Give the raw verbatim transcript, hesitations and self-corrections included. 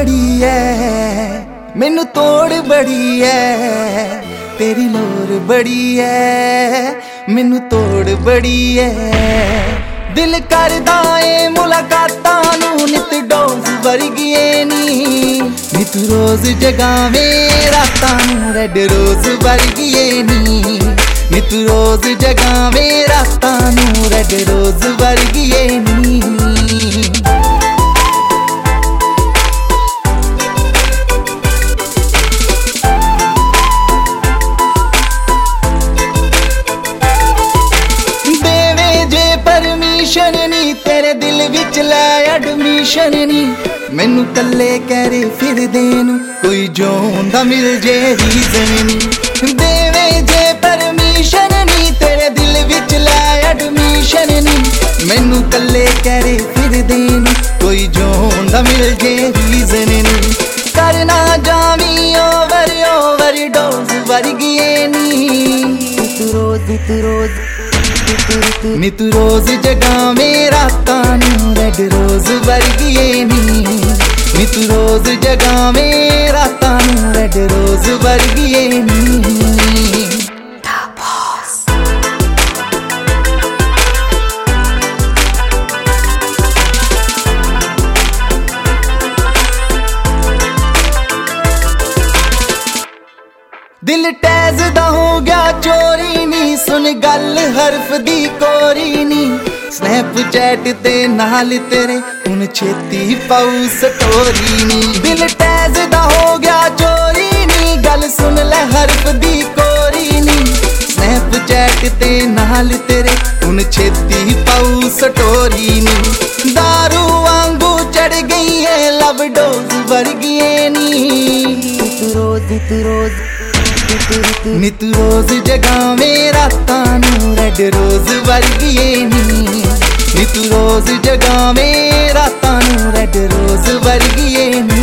बड़ी है, मैनू तोड़ बड़ी है, तेरी लोर बड़ी है, मैनू तोड़ बड़ी है। दिल करदा ए मुलाकातां नूं नित डोज वर्गिए नी, नित रोज जगावे रातां नूं रेड रोज वर्गिए नी, नित रोज जगावे रातां नूं रेड रोज वर्गिए नी। परमिशन नी तेरे दिल विच लै एडमिशन नी, मैनू कल्ले कहरे फिर देन कोई जोंदा मिल जे रीजन नी। देवे जे परमिशन नी तेरे दिल विच लै एडमिशन नी, मैनू कल्ले कहरे फिर देन कोई जोंदा मिल जे रीजन नी। करना जावी ओवर ओवर डोज वर्गिए नी, नित रोज नित रोज नित रोज जगावे रातां नूं रेड रोज वर्गिए नी, नित रोज जगावे रातां नूं रेड रोज वर्गिए नी। दिल टैज दा हो गया चोरी नी, सुन गल हरफ दी कोरी नी, स्नैपचैट ते नाल तेरे हुण छेती पाऊ स्टोरी नी। दिल टैज दा हो गया चोरी नी, गल सुन ले हरफ दी कोरी नी, स्नैपचैट ते नाल तेरे हुण छेती पाऊ स्टोरी नी। दारू वांगू चढ़ गई है लव डोज वर्गिए नी, नित रोज नित रोज नित रोज जगावे रातां नूं रेड रोज वर्गिए नी, नित रोज जगावे रातां नूं रेड रोज वर्गिए नी।